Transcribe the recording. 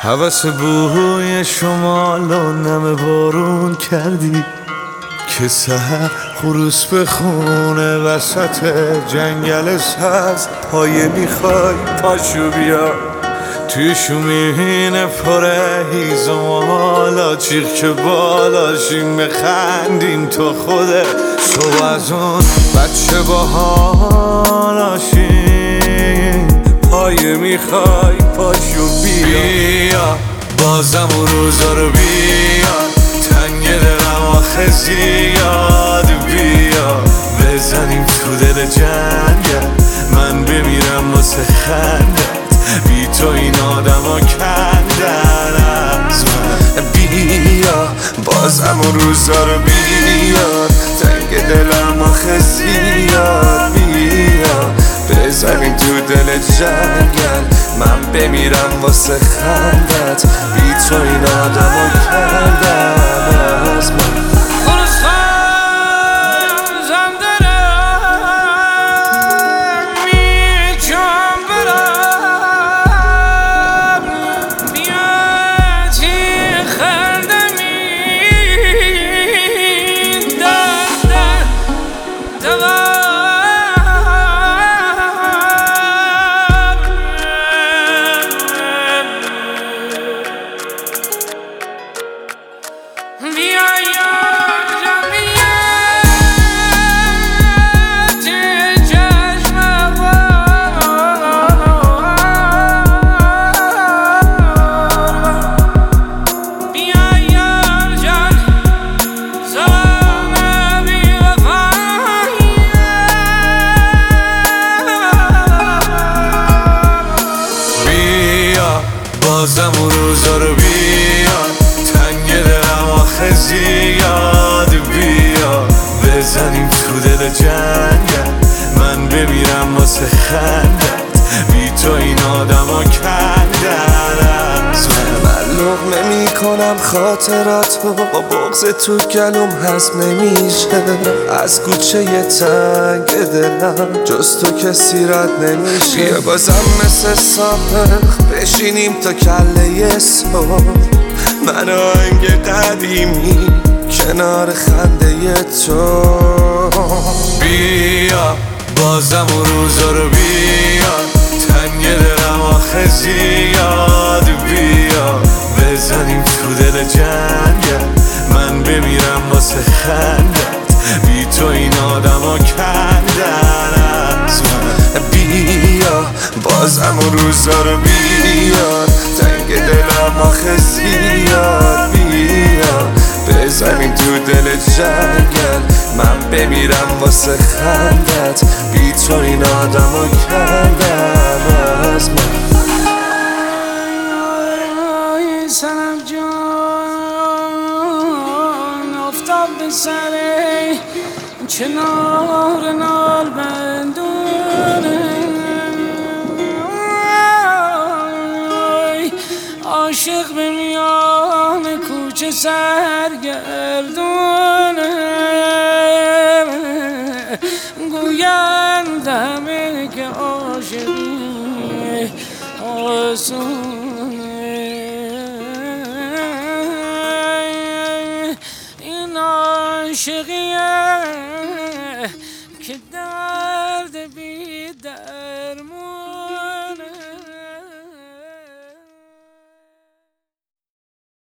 هوس بوی شمال و نم بارون کردی که سحر خروس بخونه وسط جنگل سبز. پایه میخوای پاشو بیا توی شومین پره هیزم حالا چیخ که بالاشیم بخندیم تو خوده شو از اون بچه با حالاشیم. پایه میخوای پاشو بیا بازم اون روزا رو بیا تنگ دلم آخه زیاد بیا بزنیم تو دل جنگل من بمیرم واسه خندت بی تو این آدم ها کندن از من. بیا بازم اون روزا رو بیا تنگ دلم آخه زیاد بیا بزنیم تو دل جنگل من بمیرم واسه خندت بی تو این آدم ها کندن از من. بازم اون روزا رو بیا تنگ دلم آخه زیاد بیا بزنیم تو دل جنگل من بمیرم واسه خندت بی تو این آدم ها کندن از من. لقمه میکنم خاطراتو با بغض تو گلوم هضم نمیشه از کوچه تنگ دلم جز تو کسی رد نمیشه. بیا بازم مثل سابق بشینیم تا کله صبح من آهنگ قدیمی کنار خنده تو. بیا بازم اون روزا رو بیا تنگ دلم آخه زیاد بیا بزنیم تو دل جنگل من بمیرم واسه خندت بی تو این آدم ها کندن از من. بیا بازم اون روزا رو بیا تنگ دلم آخه زیاد بیا بزنیم تو دل جنگل من بمیرم واسه خندت بی تو این آدم ها کندن از من. سنم جان افتاد به سر کنار نال بندونه عاشق به میان کوچه سرگردونه گویند همه که عاشقی آسون